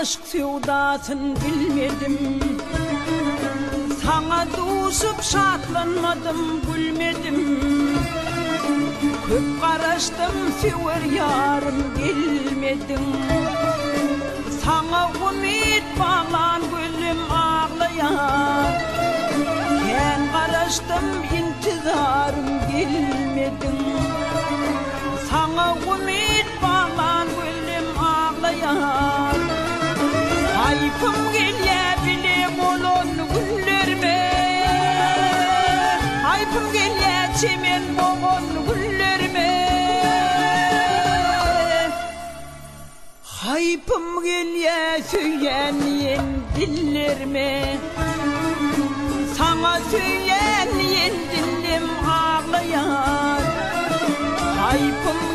aşk sevdasın bilmedim. Sana duşup şatlanmadım, gülmedim. Köp karıştım, sever yarım gelmedin. Sana ümit bağlan gülüm ağlayan. Ken karıştım, intizarım gelmedin. Sana ümit bağlan gülüm ağlayan. Haypım gelye bilem olan güllerime. Haypım gelye çemen boğan güllerime. Haypım gelye söyleyen dillerime. Sana söyleyen dillim ağlayan. Haypım